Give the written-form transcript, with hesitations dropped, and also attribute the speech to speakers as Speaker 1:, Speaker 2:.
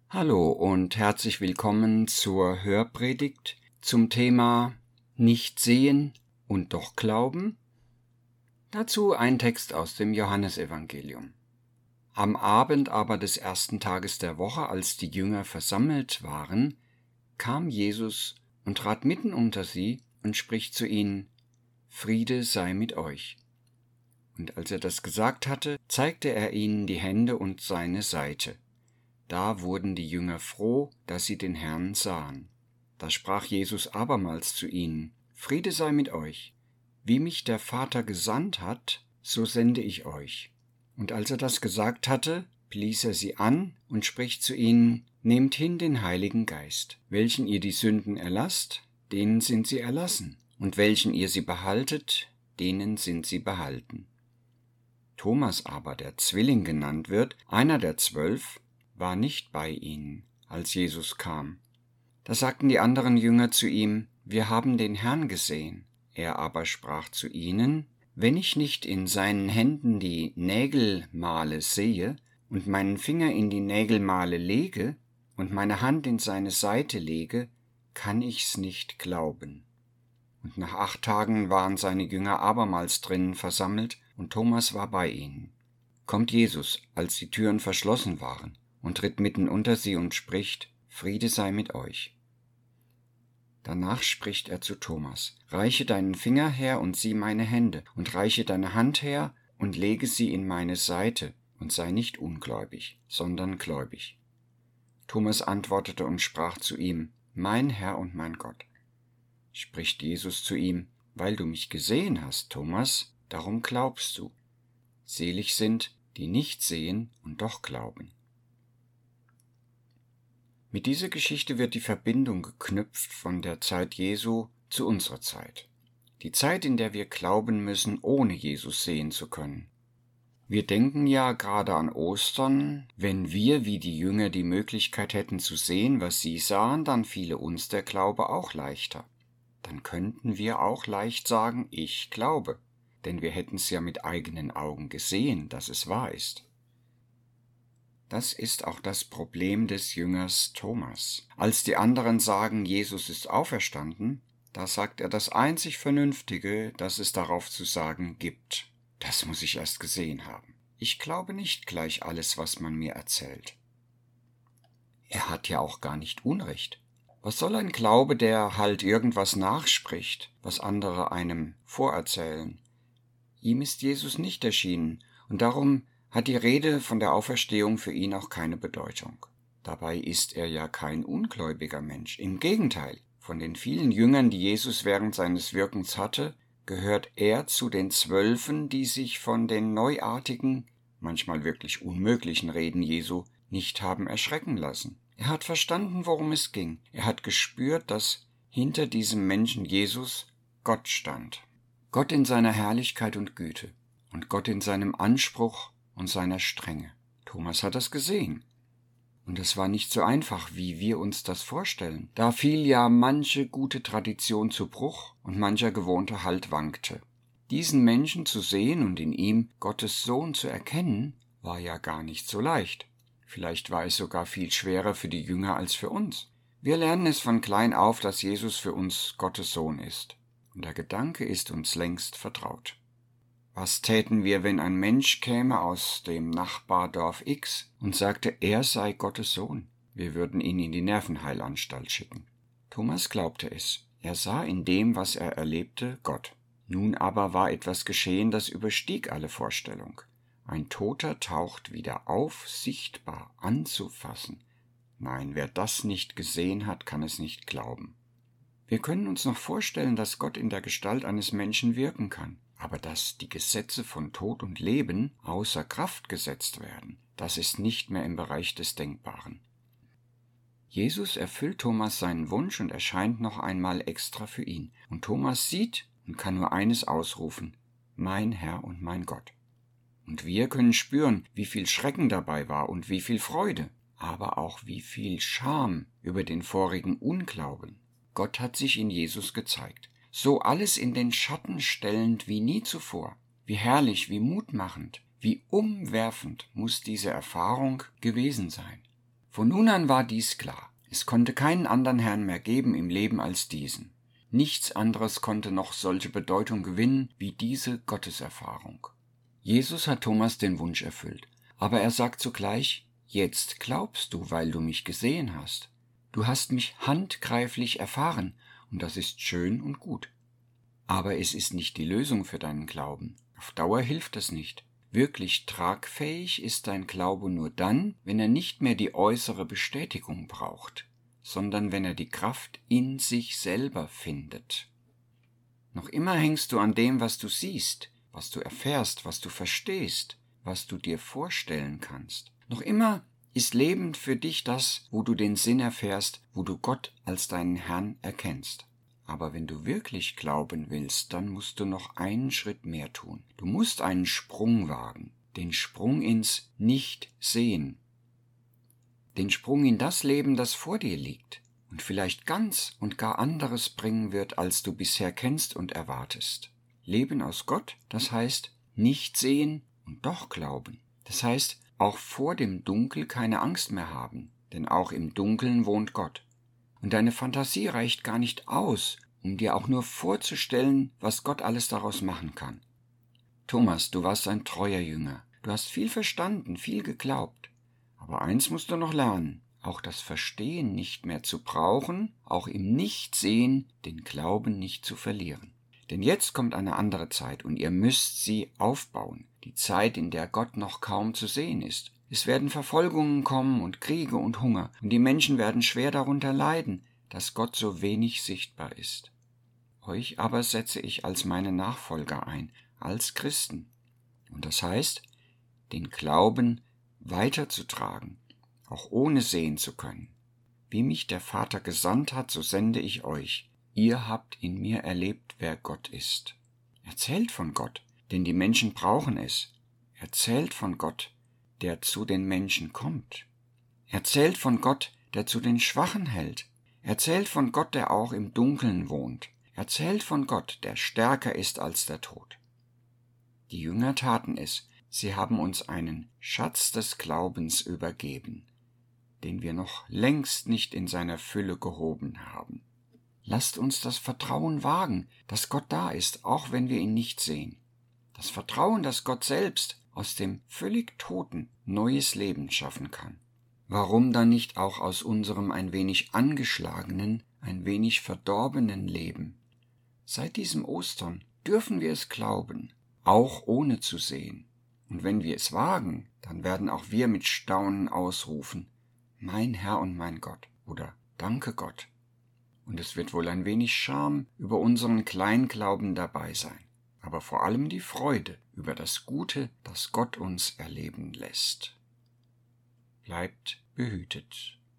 Speaker 1: Hallo und herzlich willkommen zur Hörpredigt zum Thema Nicht sehen und doch glauben. Dazu ein Text aus dem Johannesevangelium. Am Abend aber des ersten Tages der Woche, als die Jünger versammelt waren, kam Jesus und trat mitten unter sie und spricht zu ihnen: Friede sei mit euch. Und als er das gesagt hatte, zeigte er ihnen die Hände und seine Seite. Da wurden die Jünger froh, dass sie den Herrn sahen. Da sprach Jesus abermals zu ihnen: Friede sei mit euch. Wie mich der Vater gesandt hat, so sende ich euch. Und als er das gesagt hatte, blies er sie an und spricht zu ihnen: Nehmt hin den Heiligen Geist. Welchen ihr die Sünden erlasst, denen sind sie erlassen. Und welchen ihr sie behaltet, denen sind sie behalten. Thomas aber, der Zwilling genannt wird, einer der 12, war nicht bei ihnen, als Jesus kam. Da sagten die anderen Jünger zu ihm: Wir haben den Herrn gesehen. Er aber sprach zu ihnen: Wenn ich nicht in seinen Händen die Nägelmale sehe und meinen Finger in die Nägelmale lege und meine Hand in seine Seite lege, kann ich's nicht glauben. Und nach 8 Tagen waren seine Jünger abermals drinnen versammelt, und Thomas war bei ihnen. Kommt Jesus, als die Türen verschlossen waren, und tritt mitten unter sie und spricht: Friede sei mit euch. Danach spricht er zu Thomas: Reiche deinen Finger her und sieh meine Hände, und reiche deine Hand her und lege sie in meine Seite, und sei nicht ungläubig, sondern gläubig. Thomas antwortete und sprach zu ihm: Mein Herr und mein Gott. Spricht Jesus zu ihm: Weil du mich gesehen hast, Thomas, darum glaubst du. Selig sind, die nicht sehen und doch glauben. Mit dieser Geschichte wird die Verbindung geknüpft von der Zeit Jesu zu unserer Zeit. Die Zeit, in der wir glauben müssen, ohne Jesus sehen zu können. Wir denken ja gerade an Ostern: Wenn wir wie die Jünger die Möglichkeit hätten zu sehen, was sie sahen, dann fiele uns der Glaube auch leichter. Dann könnten wir auch leicht sagen: Ich glaube, denn wir hätten es ja mit eigenen Augen gesehen, dass es wahr ist. Das ist auch das Problem des Jüngers Thomas. Als die anderen sagen, Jesus ist auferstanden, da sagt er das einzig Vernünftige, das es darauf zu sagen gibt: Das muss ich erst gesehen haben. Ich glaube nicht gleich alles, was man mir erzählt. Er hat ja auch gar nicht Unrecht. Was soll ein Glaube, der halt irgendwas nachspricht, was andere einem vorerzählen? Ihm ist Jesus nicht erschienen, und darum hat die Rede von der Auferstehung für ihn auch keine Bedeutung. Dabei ist er ja kein ungläubiger Mensch. Im Gegenteil, von den vielen Jüngern, die Jesus während seines Wirkens hatte, gehört er zu den 12, die sich von den neuartigen, manchmal wirklich unmöglichen Reden Jesu nicht haben erschrecken lassen. Er hat verstanden, worum es ging. Er hat gespürt, dass hinter diesem Menschen Jesus Gott stand. Gott in seiner Herrlichkeit und Güte und Gott in seinem Anspruch und seiner Strenge. Thomas hat das gesehen. Und es war nicht so einfach, wie wir uns das vorstellen. Da fiel ja manche gute Tradition zu Bruch und mancher gewohnte Halt wankte. Diesen Menschen zu sehen und in ihm Gottes Sohn zu erkennen, war ja gar nicht so leicht. Vielleicht war es sogar viel schwerer für die Jünger als für uns. Wir lernen es von klein auf, dass Jesus für uns Gottes Sohn ist. Und der Gedanke ist uns längst vertraut. Was täten wir, wenn ein Mensch käme aus dem Nachbardorf X und sagte, er sei Gottes Sohn? Wir würden ihn in die Nervenheilanstalt schicken. Thomas glaubte es. Er sah in dem, was er erlebte, Gott. Nun aber war etwas geschehen, das überstieg alle Vorstellung. Ein Toter taucht wieder auf, sichtbar, anzufassen. Nein, wer das nicht gesehen hat, kann es nicht glauben. Wir können uns noch vorstellen, dass Gott in der Gestalt eines Menschen wirken kann. Aber dass die Gesetze von Tod und Leben außer Kraft gesetzt werden, das ist nicht mehr im Bereich des Denkbaren. Jesus erfüllt Thomas seinen Wunsch und erscheint noch einmal extra für ihn. Und Thomas sieht und kann nur eines ausrufen: Mein Herr und mein Gott. Und wir können spüren, wie viel Schrecken dabei war und wie viel Freude, aber auch wie viel Scham über den vorigen Unglauben. Gott hat sich in Jesus gezeigt. So alles in den Schatten stellend wie nie zuvor. Wie herrlich, wie mutmachend, wie umwerfend muss diese Erfahrung gewesen sein. Von nun an war dies klar. Es konnte keinen anderen Herrn mehr geben im Leben als diesen. Nichts anderes konnte noch solche Bedeutung gewinnen wie diese Gotteserfahrung. Jesus hat Thomas den Wunsch erfüllt, aber er sagt zugleich: Jetzt glaubst du, weil du mich gesehen hast. Du hast mich handgreiflich erfahren, und das ist schön und gut. Aber es ist nicht die Lösung für deinen Glauben. Auf Dauer hilft das nicht. Wirklich tragfähig ist dein Glaube nur dann, wenn er nicht mehr die äußere Bestätigung braucht, sondern wenn er die Kraft in sich selber findet. Noch immer hängst du an dem, was du siehst, was du erfährst, was du verstehst, was du dir vorstellen kannst. Noch immer ist Leben für dich das, wo du den Sinn erfährst, wo du Gott als deinen Herrn erkennst. Aber wenn du wirklich glauben willst, dann musst du noch einen Schritt mehr tun. Du musst einen Sprung wagen, den Sprung ins Nicht-Sehen, den Sprung in das Leben, das vor dir liegt und vielleicht ganz und gar anderes bringen wird, als du bisher kennst und erwartest. Leben aus Gott, das heißt nicht sehen und doch glauben. Das heißt, auch vor dem Dunkel keine Angst mehr haben, denn auch im Dunkeln wohnt Gott. Und deine Fantasie reicht gar nicht aus, um dir auch nur vorzustellen, was Gott alles daraus machen kann. Thomas, du warst ein treuer Jünger. Du hast viel verstanden, viel geglaubt. Aber eins musst du noch lernen, auch das Verstehen nicht mehr zu brauchen, auch im Nichtsehen den Glauben nicht zu verlieren. Denn jetzt kommt eine andere Zeit und ihr müsst sie aufbauen. Die Zeit, in der Gott noch kaum zu sehen ist. Es werden Verfolgungen kommen und Kriege und Hunger, und die Menschen werden schwer darunter leiden, dass Gott so wenig sichtbar ist. Euch aber setze ich als meine Nachfolger ein, als Christen. Und das heißt, den Glauben weiterzutragen, auch ohne sehen zu können. Wie mich der Vater gesandt hat, so sende ich euch. Ihr habt in mir erlebt, wer Gott ist. Erzählt von Gott, denn die Menschen brauchen es. Erzählt von Gott, der zu den Menschen kommt. Erzählt von Gott, der zu den Schwachen hält. Erzählt von Gott, der auch im Dunkeln wohnt. Erzählt von Gott, der stärker ist als der Tod. Die Jünger taten es. Sie haben uns einen Schatz des Glaubens übergeben, den wir noch längst nicht in seiner Fülle gehoben haben. Lasst uns das Vertrauen wagen, dass Gott da ist, auch wenn wir ihn nicht sehen. Das Vertrauen, dass Gott selbst aus dem völlig Toten neues Leben schaffen kann. Warum dann nicht auch aus unserem ein wenig angeschlagenen, ein wenig verdorbenen Leben? Seit diesem Ostern dürfen wir es glauben, auch ohne zu sehen. Und wenn wir es wagen, dann werden auch wir mit Staunen ausrufen: Mein Herr und mein Gott oder Danke Gott. Und es wird wohl ein wenig Scham über unseren Kleinglauben dabei sein, aber vor allem die Freude über das Gute, das Gott uns erleben lässt. Bleibt behütet.